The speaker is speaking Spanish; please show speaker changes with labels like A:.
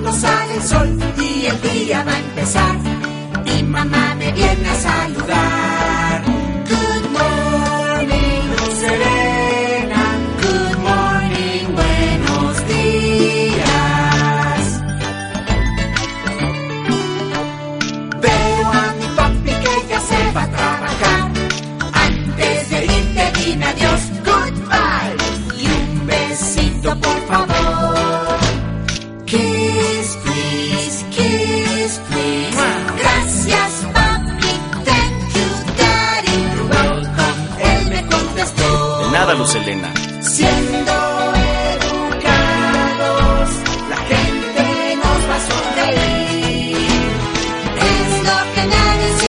A: cuando sale el sol y el día va a empezar. Mi mamá me viene a saludar. Good morning, Luz Serena. Good morning, buenos días. Veo a mi papi que ya se va a trabajar. Antes de irte dime adiós, goodbye. Y un besito por favor. Kiss, please, kiss, please. Gracias, papi, thank you, daddy. You're welcome, él me contestó.
B: De nada, Luz Helena.
A: Siempre